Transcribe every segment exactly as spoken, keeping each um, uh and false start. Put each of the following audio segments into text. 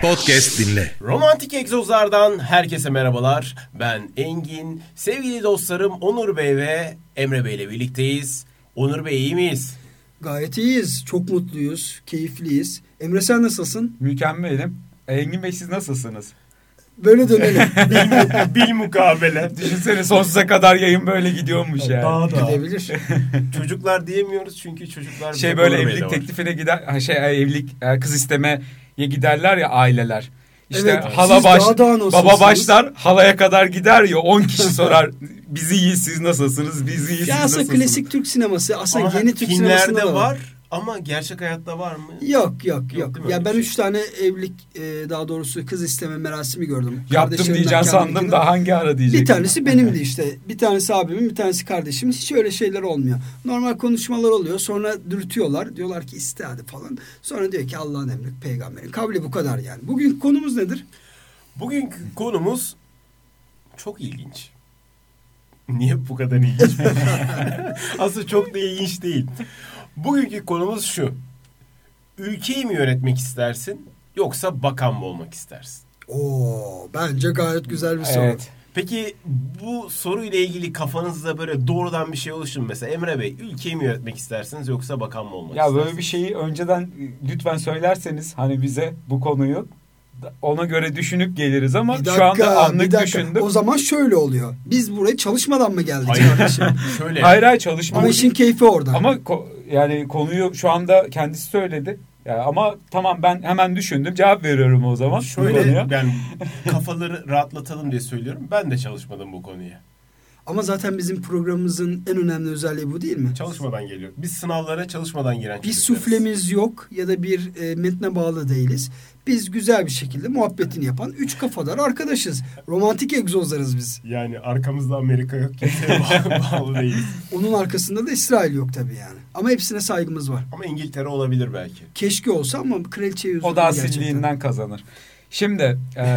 Podcast dinle. Romantik Egzozlardan herkese merhabalar. Ben Engin. Sevgili dostlarım Onur Bey ve Emre Bey ile birlikteyiz. Onur Bey iyi miyiz? Gayet iyiyiz. Çok mutluyuz. Keyifliyiz. Emre sen nasılsın? Mükemmelim. Engin Bey siz nasılsınız? Böyle dönelim. bil, bil mukabele. Düşünsene sonsuza kadar yayın böyle gidiyormuş yani. Daha da. Gidebilir. Çocuklar diyemiyoruz çünkü çocuklar... Şey böyle evlilik teklifine gider, şey evlilik kız istemeye giderler ya aileler. İşte evet, hala baş, daha baba başlar halaya kadar gider ya on kişi sorar biz iyiyiz siz nasılsınız biz iyiyiz ya siz nasılsınız. Klasik Türk sineması aslında ama yeni Türk sinemasında da var. var. Ama gerçek hayatta var mı? Yok yok yok. yok. Ya ben şey? üç tane evlilik e, daha doğrusu kız isteme merasimi gördüm. Yaptım diyeceğim sandım da hangi ara diyecektim. Bir tanesi benimdi işte. Bir tanesi abimin, bir tanesi kardeşimin. Hiç öyle şeyler olmuyor. Normal konuşmalar oluyor. Sonra dürtüyorlar. Diyorlar ki iste hadi falan. Sonra diyor ki Allah'ın emri, peygamberin kavli bu kadar yani. Bugün konumuz nedir? Bugünkü konumuz çok ilginç. Niye bu kadar ilginç? Aslında çok da ilginç değil. Bugünkü konumuz şu. Ülkeyi mi yönetmek istersin yoksa bakan mı olmak istersin? Oo, bence gayet güzel bir soru. Evet. Peki bu soruyla ilgili kafanızda böyle doğrudan bir şey oluşur mu? Mesela Emre Bey, ülkeyi mi yönetmek istersiniz yoksa bakan mı olmak ya istersiniz? Ya böyle bir şeyi önceden lütfen söylerseniz hani bize bu konuyu ona göre düşünüp geliriz ama dakika, şu anda anlık düşündüm. O zaman şöyle oluyor. Biz buraya çalışmadan mı geldik hayır. kardeşim? Şöyle. Hayır hayır çalışmadan. Ama işin keyfi orada. Ama ko- yani konuyu şu anda kendisi söyledi. Ya ama tamam ben hemen düşündüm. Cevap veriyorum o zaman. Şöyle ben kafaları rahatlatalım diye söylüyorum. Ben de çalışmadım bu konuya. Ama zaten bizim programımızın en önemli özelliği bu değil mi? Çalışmadan geliyor. Biz sınavlara çalışmadan giren bir çocuklarız. suflemiz yok ya da bir e, metne bağlı değiliz. Biz güzel bir şekilde muhabbetini yapan üç kafadar arkadaşız. Romantik egzozlarız biz. Yani arkamızda Amerika yok. Kimseye bağlı, bağlı değiliz. Onun arkasında da İsrail yok tabii yani. Ama hepsine saygımız var. Ama İngiltere olabilir belki. Keşke olsa ama kraliçeye üzüldüm o da gerçekten. asilliğinden kazanır. Şimdi e,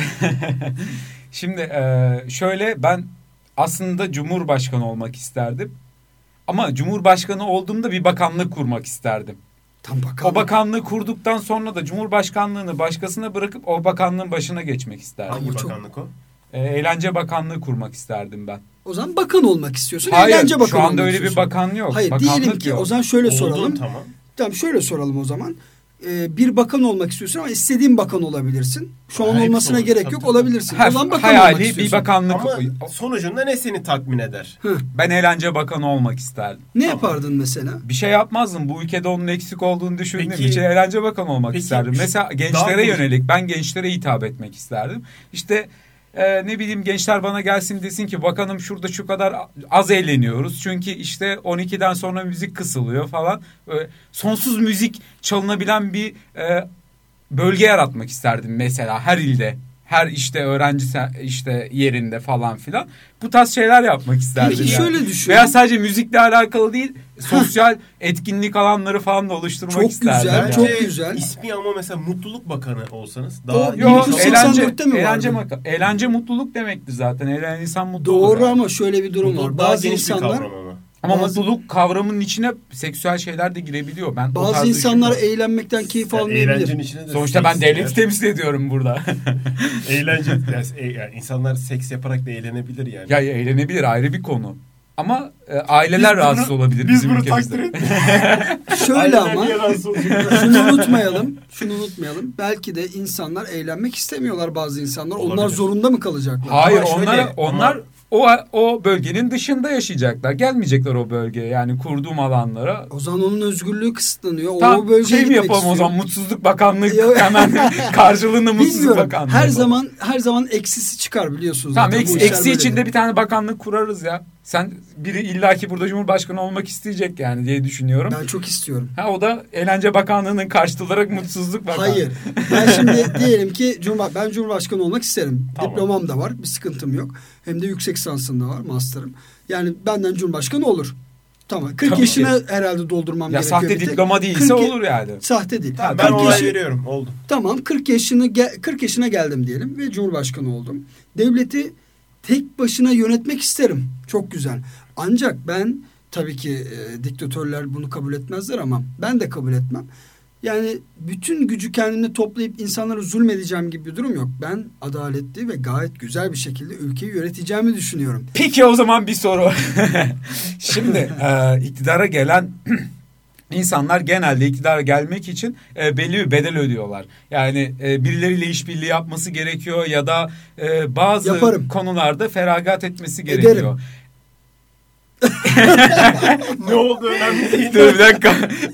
şimdi e, şöyle ben aslında Cumhurbaşkanı olmak isterdim. Ama Cumhurbaşkanı olduğumda bir bakanlık kurmak isterdim. Tam bakanlık. O bakanlığı kurduktan sonra da Cumhurbaşkanlığını başkasına bırakıp o bakanlığın başına geçmek isterdim. Hangi çok... bakanlık o? E, Eğlence Bakanlığı kurmak isterdim ben. O zaman bakan olmak istiyorsun. Hayır Eğlence bakanı şu anda olmak öyle bir istiyorsun. bakan yok. Hayır Bakanlık diyelim ki yok. o zaman şöyle Oldun, soralım. tamam. Tamam şöyle soralım o zaman. Ee, bir bakan olmak istiyorsun ama istediğin bakan olabilirsin. Şu an Hepsi olmasına olur, gerek tabii, yok tabii. olabilirsin. Her, o zaman bakan hayali olmak istiyorsun. bir bakanlık. Ama sonucunda ne seni tatmin eder? Hı. Ben eğlence bakanı olmak isterdim. Ne Tamam. yapardın mesela? Bir şey yapmazdım. Bu ülkede onun eksik olduğunu düşündüğüm Peki- için eğlence bakanı olmak Peki, isterdim. Mesela daha gençlere bir- yönelik ben gençlere hitap etmek isterdim. İşte e, ne bileyim gençler bana gelsin desin ki bakanım şurada şu kadar az eğleniyoruz. Çünkü işte on ikiden sonra müzik kısılıyor falan. Böyle sonsuz müzik çalınabilen bir e, bölge yaratmak isterdim mesela her ilde. Her işte öğrenci işte yerinde falan filan. Bu tarz şeyler yapmak isterdim. Peki yani. şöyle düşün. Veya sadece müzikle alakalı değil, sosyal etkinlik alanları falan da oluşturmak Çok isterdim. güzel, yani. çok güzel. İsmi ama mesela Mutluluk Bakanı olsanız daha O- iyi. Yok, bin dokuz yüz eğlence, seksen dörtte mi eğlence, vardı? maka- eğlence mutluluk demektir zaten. Eğlenen insan mutlu Doğru olur. yani. ama şöyle bir durum Mutluluk var. daha Bazı geniş bir insanlar kavram ama. Ama bazı- mutluluk kavramının içine seksüel şeyler de girebiliyor. Ben o bazı tarz insanlar düşünüyorum. eğlenmekten keyif Yani eğlencenin almayabilir. içine de Sonuçta ben seks devleti girer. temsil ediyorum burada. Eğlence yani, e- yani insanlar seks yaparak da eğlenebilir yani. Ya eğlenebilir ayrı bir konu. Ama e, aileler Biz rahatsız bunu- olabilir biz bizim bunu ülkemizde. takdir ettik. Şöyle Aileler ama niye rahatsız olacak? şunu unutmayalım. Şunu unutmayalım. Belki de insanlar eğlenmek istemiyorlar bazı insanlar. Onlar Olabilir. zorunda mı kalacaklar? Hayır Ama şöyle, onlar ama- onlar o o bölgenin dışında yaşayacaklar. Gelmeyecekler o bölgeye. Yani kurduğum alanlara. O zaman onun özgürlüğü kısıtlanıyor. O Tam bölgeye şey mi gitmek yapalım istiyor. o zaman mutsuzluk bakanlığı Yok. hemen karşılığında mutsuzluk Bilmiyorum. bakanlığı. Her yapalım. zaman her zaman eksisi çıkar biliyorsunuz. Tamam zaten. eksi, Bu işler eksi böyle. içinde bir tane bakanlık kurarız ya. Sen biri illaki burada Cumhurbaşkanı olmak isteyecek yani diye düşünüyorum. Ben çok istiyorum. Ha o da Eğlence Bakanlığı'nın karşıtı olarak mutsuzluk bakanlığı. Hayır. Ben şimdi diyelim ki Cumhur, ben Cumhurbaşkanı olmak isterim. Tamam. Diplomam da var. Bir sıkıntım yok. Hem de yüksek lisansım da var. Master'ım. Yani benden Cumhurbaşkanı olur. Tamam. kırk Tabii yaşına ki. herhalde doldurmam Ya gerekiyor. sahte bir tek. diploma değilse kırk olur yani. Sahte değil. Tamam, ben kırk olay yaşı- veriyorum. Oldu. Tamam kırk yaşını ge- kırk yaşına geldim diyelim ve Cumhurbaşkanı oldum. Devleti tek başına yönetmek isterim. Çok güzel. Ancak ben tabii ki e, diktatörler bunu kabul etmezler ama ben de kabul etmem. Yani bütün gücü kendimde toplayıp insanlara zulmedeceğim gibi bir durum yok. Ben adaletli ve gayet güzel bir şekilde ülkeyi yöneteceğimi düşünüyorum. Peki o zaman bir soru. Şimdi e, iktidara gelen insanlar genelde iktidara gelmek için e, belli bir bedel ödüyorlar. Yani e, birileriyle işbirliği yapması gerekiyor ya da e, bazı Yaparım. konularda feragat etmesi gerekiyor. Ederim. Ne oldu önemli değil. Dur bir dakika.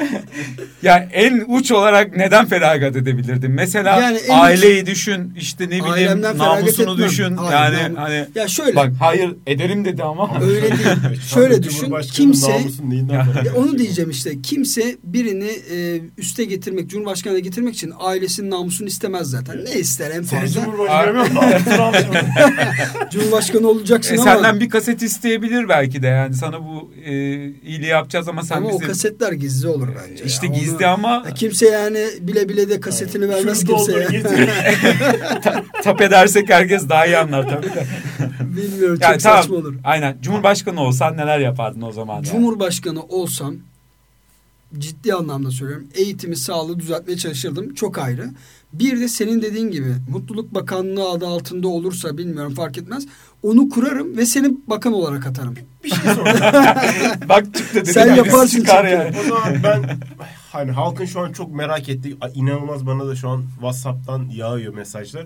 Ya en uç olarak neden feragat edebilirdin? Mesela Yani en aileyi düşün, işte ne bileyim Ailemden feragat namusunu etmem. düşün. Hayır, yani nam- hani Ya şöyle. bak hayır ederim dedi ama. Öyle değil. Şu anda Şöyle düşün. Cumhurbaşkanı Kimse namusun neyinden feragat Ya onu ediyor? diyeceğim işte. Kimse birini e, üste getirmek, Cumhurbaşkanı'na getirmek için ailesinin namusunu istemez zaten. Ne ister en Seni fazla? Cumhurbaşkanı mı? Cumhurbaşkanı olacaksın E, ama senden bir kaset isteyebilir belki de yani sana bu e, iyiliği yapacağız ama sen ama o bizi kasetler gizli olur bence. işte Ya. gizli Onu- ama Ya kimse yani bile bile de kasetini vermez Şunu doldur, kimseye. getir. ta- tap edersek herkes daha iyi anlar tabii de. Bilmiyorum, Yani çok tamam, saçma olur. aynen. Cumhurbaşkanı olsan neler yapardın o zaman? yani? Cumhurbaşkanı olsam ciddi anlamda söylüyorum. Eğitimi, sağlığı düzeltmeye çalışırdım. Çok ayrı. Bir de senin dediğin gibi Mutluluk Bakanlığı adı altında olursa bilmiyorum fark etmez. Onu kurarım ve seni bakan olarak atarım. Bir şey sorayım. Bak çıktı dedi. Sen birisi yaparsın çıkar çünkü. yani. O zaman ben hani halkın şu an çok merak ettiği, inanılmaz bana da şu an WhatsApp'tan yağıyor mesajlar.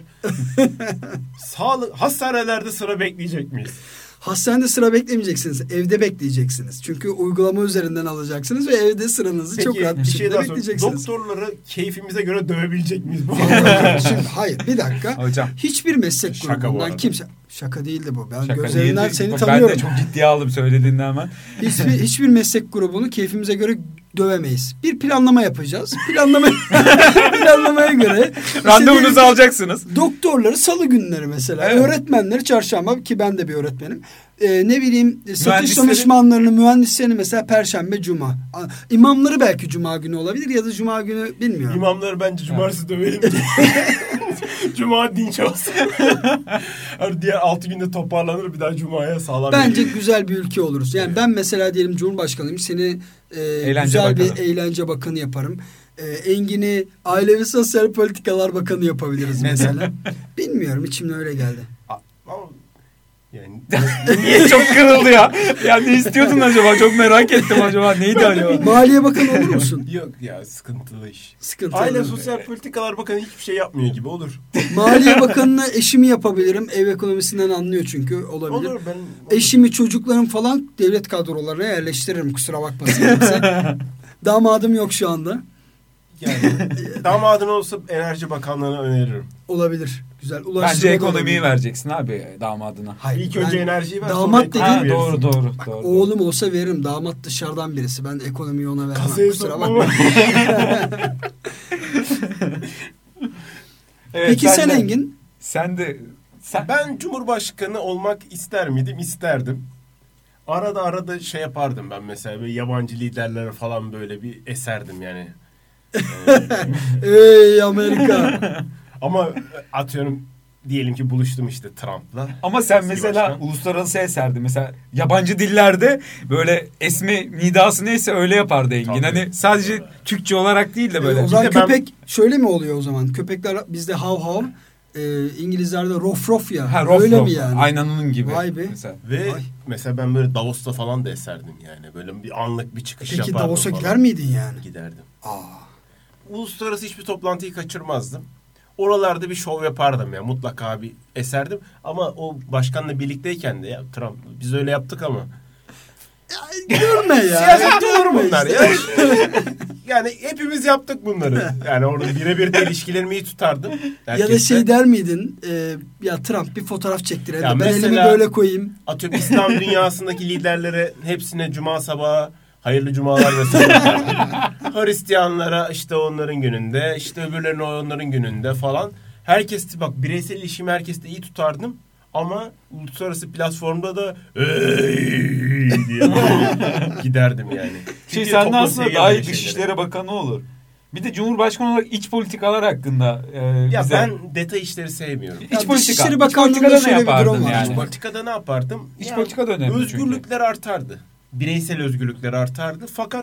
Sağlık hastanelerde sıra bekleyecek miyiz? Hastanede sıra beklemeyeceksiniz. Evde bekleyeceksiniz. Çünkü uygulama üzerinden alacaksınız ve evde sıranızı çok rahat bir, bir şey şekilde daha sorayım. bekleyeceksiniz. Doktorları keyfimize göre dövebilecek miyiz bu? Şimdi, hayır bir dakika. Hocam. Hiçbir meslek Şaka bu grubundan arada. kimse... Şaka değildi bu. Ben Şaka gözlerinden değildi. seni Bak, tanıyorum. Ben de çok ciddiye aldım söylediğinden hemen. Hiçbir, hiçbir meslek grubunu keyfimize göre dövemeyiz. Bir planlama yapacağız. Planlama planlamaya göre Randevunuzu işte alacaksınız. doktorları salı günleri mesela. Evet. Öğretmenleri çarşamba ki ben de bir öğretmenim. Ee, ne bileyim satış Mühendisleri- danışmanlarını, mühendislerini mesela perşembe, cuma. A- İmamları belki cuma günü olabilir ya da cuma günü bilmiyorum. İmamları bence cumartesi dövelim. Cuma dinç olsun. Her diğer altı günde toparlanır, bir daha cumaya sağlam. Bence güzel bir ülke oluruz. Yani ben mesela diyelim Cumhurbaşkanıyım. Seni e, güzel bir bakanı. eğlence bakanı yaparım. E, Engin'i Aile ve Sosyal Politikalar Bakanı yapabiliriz mesela. Bilmiyorum, içimde öyle geldi. Ama yani Niye çok kırıldı ya? Ya ne istiyordun acaba? Çok merak ettim acaba. Neydi acaba? Maliye Bakanı olur musun? yok ya, sıkıntılı iş. Sıkıntılı. Aile Sosyal Politikalar Bakanı hiçbir şey yapmıyor gibi olur. Maliye Bakanı'na eşimi yapabilirim. Ev ekonomisinden anlıyor çünkü, olabilir. Olur ben. Eşimi, çocuklarım falan devlet kadrolarına yerleştiririm, kusura bakmasın kimse. Damadım yok şu anda. Yani damadın olsa Enerji Bakanlığı'na öneririm. Olabilir. Güzel. Bence Ulaştırma da ekonomiyi olabilir. vereceksin abi damadına. Hayır, İlk ben- önce enerjiyi ver. damat sonra dediğin- ekonomiyi Ha, verirsin. doğru doğru. Bak, doğru. oğlum olsa veririm. Damat dışarıdan birisi. Ben ekonomiyi ona vermem. Kasaya Kusura sokma. bakma. Evet, Peki sen de- Engin? Sen de sen Ben Cumhurbaşkanı olmak ister miydim? İsterdim. Arada arada şey yapardım ben mesela, böyle yabancı liderlere falan böyle bir eserdim yani. Ee, Ey Amerika. ama atıyorum diyelim ki buluştum işte Trump'la. ama sen Eski mesela başkan. uluslararası eserdi. Mesela yabancı dillerde böyle esme nidası neyse öyle yapardı Engin. Tabii. Hani sadece Türkçe olarak değil de böyle. E, o zaman Bir de ben- köpek şöyle mi oluyor o zaman? Köpekler bizde hav hav, e, İngilizlerde rof rof ya. Ha, rof, öyle rof. mi yani? Aynen onun gibi. Vay be. Mesela. Ve Vay. mesela ben böyle Davos'ta falan da eserdim yani. Böyle bir anlık bir çıkış Peki yapardım Davos'a falan. gider miydin yani? Giderdim. Aa. Uluslararası hiçbir toplantıyı kaçırmazdım. Oralarda bir şov yapardım ya. Mutlaka bir eserdim. Ama o başkanla birlikteyken de ya Trump biz öyle yaptık ama. Görme ya. Siyaset olur Görme bunlar işte. ya. Yani hepimiz yaptık bunları. Yani orada birebir de ilişkilerimi iyi tutardım. Ya da Herkesle. şey der miydin? e, ya Trump bir fotoğraf çektirelim. Ya Ben mesela- elimi böyle koyayım. Atıyorum İslam dünyasındaki liderlere hepsine cuma sabahı hayırlı cumalar mesela. Hristiyanlara işte onların gününde, işte öbürlerine onların gününde falan. Herkes bak, bireysel ilişkimi herkesle iyi tutardım. Ama uluslararası platformda da "Ey!" diye giderdim yani. Şey Çünkü sen de toplum aslında seviyor daha iyi böyle şeyleri. Dışişleri Bakanı olur. Bir de Cumhurbaşkanı olarak iç politikalar hakkında e, Ya bize... ben detay işleri sevmiyorum. İç Ya politika. Dışişleri İç Bakanlığı'nda politikada ne şöyle bir yapardın durum var. yani? İç politikada ne yapardım? İç Ya, politika da önemli çünkü. özgürlükler artardı. Bireysel özgürlükler artardı. Fakat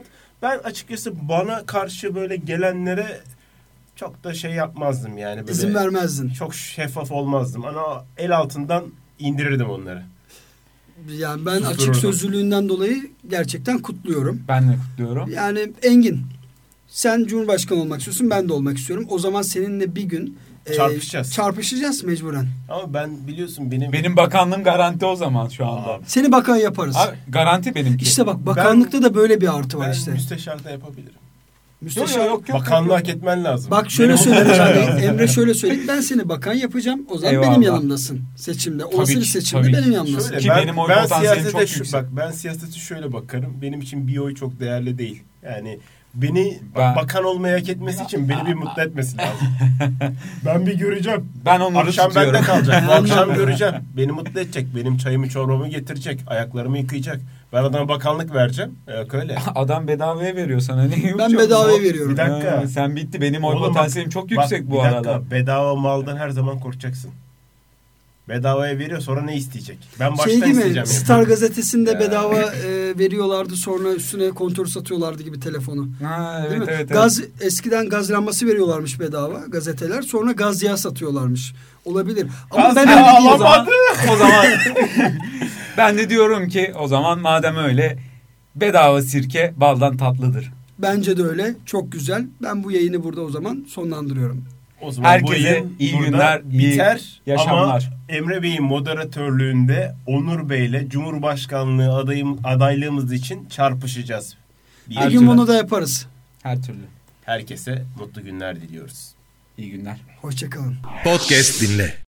Ben açıkçası bana karşı böyle gelenlere çok da şey yapmazdım yani. Böyle İzin vermezdin. Çok şeffaf olmazdım. Ama el altından indirirdim onları. Yani ben Sustururdum. açık sözlülüğünden dolayı gerçekten kutluyorum. Ben de kutluyorum. Yani Engin, sen Cumhurbaşkanı olmak istiyorsun, ben de olmak istiyorum. O zaman seninle bir gün e, Çarpışacağız. çarpışacağız mecburen. Ama ben biliyorsun benim... Benim bakanlığım garanti o zaman şu anda. Aa, Seni bakan yaparız. Abi, garanti benimki. İşte bak bakanlıkta da böyle bir artı var ben işte. müsteşarda yapabilirim. Müsteşar. Yok, yok, yok, Bakanlığı yok, hak yok. etmen lazım. Bak şöyle Benim- söyleyeyim. Emre şöyle söyleyeyim. Ben seni bakan yapacağım. O zaman Eyvallah. benim yanımdasın seçimde. Olası Tabii bir ki, seçimde tabii benim ki. yanımdasın. Şöyle, Ki ben, benim oy ben potansiyelim siyasete çok şu, yüksek. bak ben siyasete şöyle bakarım. Benim için bir oy çok değerli değil. Yani beni Ben- bakan olmayı hak etmesi için beni bir mutlu etmesi lazım. Ben bir göreceğim. Ben onları Akşam tutuyorum. bende kalacak. Bu akşam göreceğim. Beni mutlu edecek. Benim çayımı çorbamı getirecek. Ayaklarımı yıkayacak. Ben adama bakanlık vereceğim. Yok öyle. Adam bedavaya veriyor sana. Ne yok Ben çok- bedavaya Bir veriyorum. dakika. Ha, sen bitti. Benim oy Oğlum bak- potansiyelim çok yüksek Bak, bu bir dakika, arada. bedava maldan her zaman korkacaksın. Bedavaya veriyor sonra ne isteyecek? Ben baştan Şey değil mi? isteyeceğim. Star yani. gazetesinde Ya. bedava e, veriyorlardı, sonra üstüne kontör satıyorlardı gibi telefonu. Ha, Değil evet, mi? evet, evet. Gaz eskiden gaz lambası veriyorlarmış bedava gazeteler. Sonra gaz yağı satıyorlarmış. Olabilir. Ama Gaz ben yağı öyle değilim. o zaman, alamadı. o zaman ben de diyorum ki o zaman madem öyle bedava sirke baldan tatlıdır. Bence de öyle. Çok güzel. Ben bu yayını burada o zaman sonlandırıyorum. O zaman Herkese bu yayın iyi burada günler, iyi biter. yaşamlar. Ama Emre Bey'in moderatörlüğünde Onur Bey'le Cumhurbaşkanlığı adayım, adaylığımız için çarpışacağız. Bir Bir Her gün türlü. bunu da yaparız. Her türlü. Herkese mutlu günler diliyoruz. İyi günler. Hoşçakalın. Podcast dinle.